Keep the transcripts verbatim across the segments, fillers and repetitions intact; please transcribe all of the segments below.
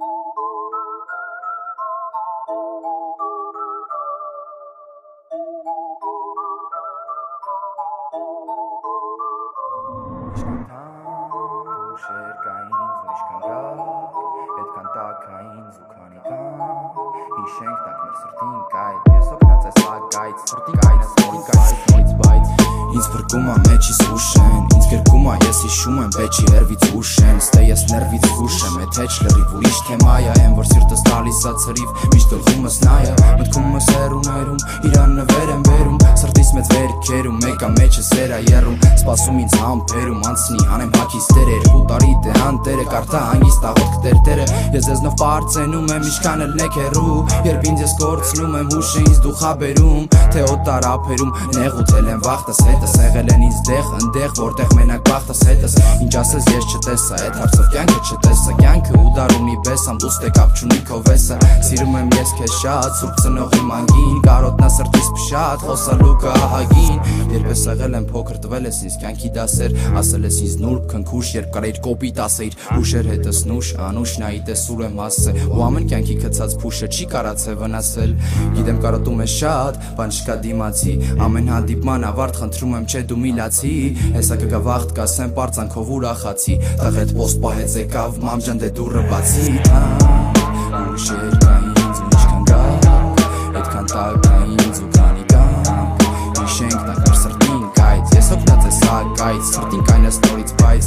Ինձ վրկում ա մեջիս ուշեն, ինձ գրկում ա ես հիշում եմ բեջի հերվից ուշեն, ստե ես ներվից զգուշ եմ, էդ հեչ լրիվ ուրիշ թեմայա եմ, որ սիրտս տալիս ա ցրիվ, միշտ գլխումս նայա, մտքումս հեռուներում, իրան նվեր եմ բերում, սրտիս մեծ վերքերում, մեկա մեջը սերա եռում, սպասում ինձ համբերում, անցնի հանեմ հակիս տեր, երկու տարի դե անտերը, կարդա հանգիստ աղոտք տերտերը, ես ձեզնով պարծենում եմ, ինչքան էլ նեք հեռու, երբ ինձ ես կորցնում եմ, հուշը ինձ դու խաբերում, թե օտար ափերում, նեղութել եմ վախտս հետս, եղել են ինձ դեղ, ընդեղ, որտեղ մենակ բախտս հետս, ինչ ասես ես չտեսա, այդ հարցով կյանքը չտեսա, կյանքը ու դարունի բեսամ, դուստ է կապ չունի քո վեսը, սիրում եմ ես քեզ շատ, սուրբ ծնողի մանգին, կարոտնա սրտիս փշատ, խոսալու կա ահագին, երբ ես եղել եմ փոքր տվել ես ինձ կյանքի դասեր, ասել ես ինձ նուրբ քնքուշ, երբ կարեիր կոպիտ ասեիր, ուշեր հետս նուշ, անուշ նայի տեսուր եմ հասե, ու ամեն կյանքի գցած փուշը չի կարացե վնասել, գիտեմ կարոտում ես շատ, բան չկա դիմացի, ամեն հանդիպման ավարտ խնդրում եմ չէ դու միլացի, հեսա կգա վաղտ կասեմ պարծանքով ուրախացի, տեղ հետ պոստ պահեց եկավ մամջան դե դուրը բացի, ուշեր կա ինձ ու ինչքան գա, այդքան տակ կա ինձ ու քանի գանք, հիշենք տակ մեր սրտին կայց, ես օգնած ես հակայց, սրտին կայնս նորից բայց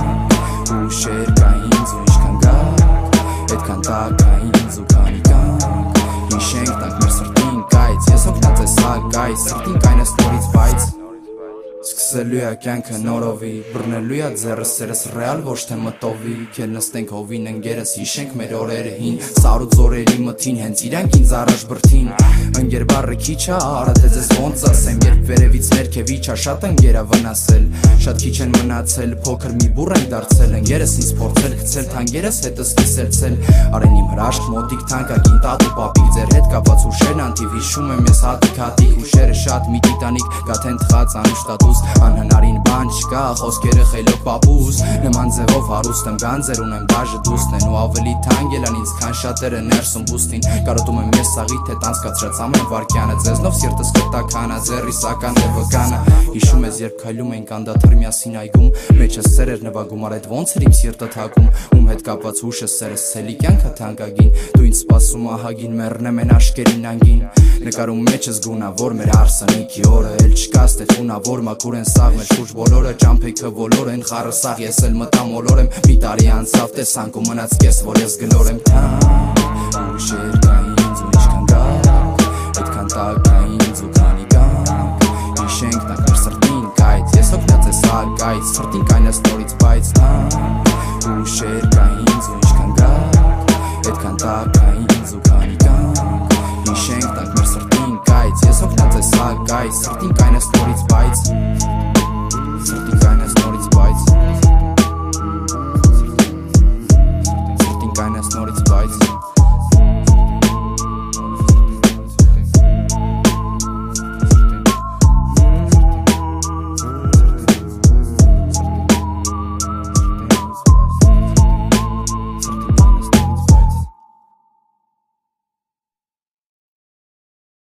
ուշեր կա ինձ ու ինչքան գա, այդքան տակ կա ինձ ու քանի գանք, հիշենք տակ մեր սրտին կայց, ես օգնած ես հակայց, սրտին կայնս նորից բայց Սկսելու է կյանքը նորովի, բռնելու է ձեռս սերս ռեալ ոչ թե մտովի, քել նստենք հովին ընկերս հիշենք մեր օրերը հին, սար ու ձորերի մթին հենց իրանք ինձ առաջ բրդին, ընկեր բառը քիչ ա, արա թե ձեզ ոնց ասեմ, երբ վերևից ներքև իջա շատ ընկերա վնասել, շատ քիչ են մնացել, փոքր մի բուռ ենք դարձել, ընկերս ինձ փորձել գցել, թանկերս հետս կիսելցել, արեն իմ հրաշք մոտիկ թանկագին տատու պապիկ, ձեր հետ կապած ուշերն անթիվ հիշում եմ ես հատիկ հատիկ, ուշերը շատ մի տիտանիկ, գաթեն թխած անուշ տատուս, անհնարին բան չկա, խոսքերը խելոք պապուս, նման ձևով հարուստ եմ գանձեր ունեմ բաժը դուսն են ու ավելի թանկ ելան ինձ քան շատերը ներսում բուստին, կարոտում եմ ես սաղի թե տանցկացրած ամեն վարքյանը, ձեզնով սիրտս կտականա, ձեռիս ական թե վկանը, հիշում ես երբ քայլում ենք անդադար միասին այգում, մեջս սեր էր նվագում, առ այդ ոնց էր իմ սիրտը թակում, ում հետ կապած հուշը սերս ցելի կյանքը թանկագին, դու ինձ սպասում ահագին մեռնեմ են աշկերին անգին, նկարում մեջս գունավոր մեր արսանիքի օրը, էլ չկա ստեղ գունավոր մաքուր են սաղ մեր շուրջ բոլորը, ճամփեքը բոլոր են խառը սաղ, ես էլ մտամ ոլոր եմ, մի տարի անցավ տեսանք ու մնաց կես, որ ես գլոր եմ ուշեր կա ինձ ու ինչքան գա, այդքան տակ կա ինձ ու քանի գանք, հիշենք տակ մեր սրտին կայց, ես օգնած ես հակայց, սրտին կայնս նորից բայց ուշեր կա ինձ ու ինչքան գա, այդքան տակ կա ինձ ու քանի գանք, հիշենք տակ մեր սրտին կայց, ես օգնած ես հակայց, սրտին կայնս նորից բայց